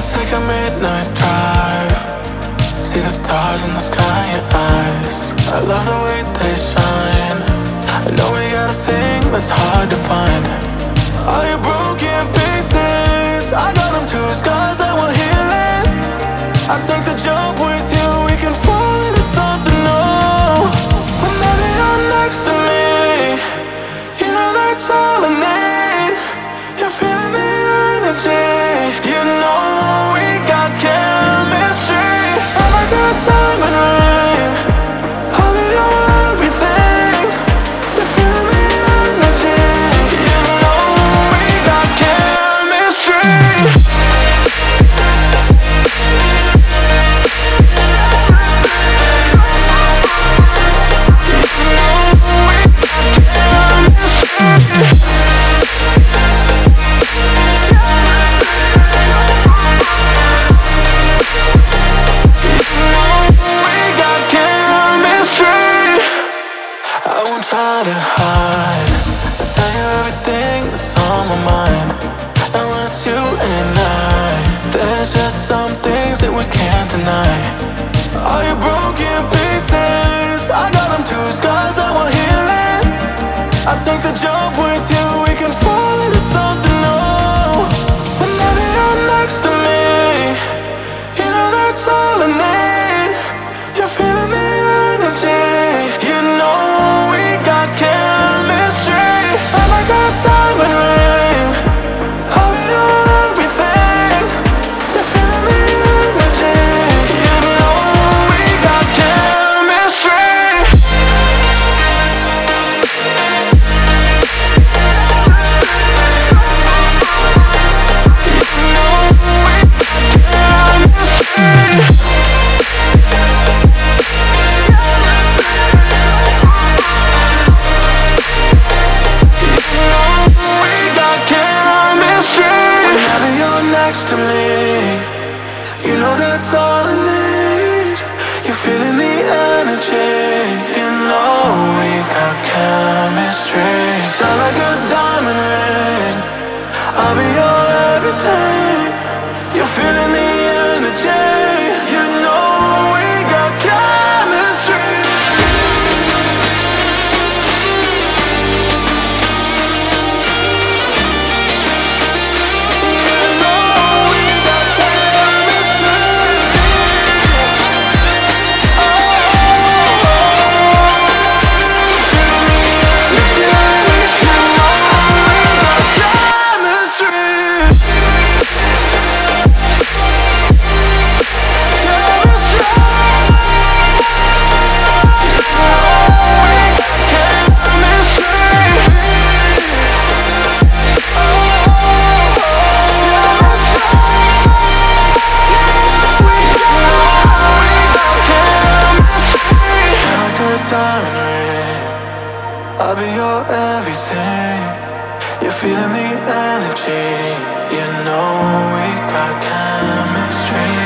take a midnight drive, see the stars in the sky in your eyes. I love the way they shine. I know we got a thing that's hard to find. All your broken pieces, I got them too. Scars that will heal it. I take the jump with you. We can fall into something new. Whenever you're next to me, you know that's all I need. You're feeling the energy. You know we got chemistry. Shine like a diamond ring. I'll be your everything. You're feeling the energy. You know we got chemistry. Try to hide. I tell you everything that's on my mind. And when it's you and I, there's just some things that we can't deny. All your broken pieces, I got them too. Scars that will heal it. I take the jump with you. We can fall into something new. Whenever you're next to me, you know that's all I need. You're feeling the energy. You know chemistry. Shine like a diamond ring. I'll be your everything. You're feeling the energy. You know we got chemistry. You know we got chemistry. Next to me, you know that's all I need. You're feeling the energy. You know we got chemistry. Shine like a diamond ring. I'll be your everything. You're feeling the energy. You know we got chemistry. I'll be your everything. You're feeling the energy. You know we got chemistry.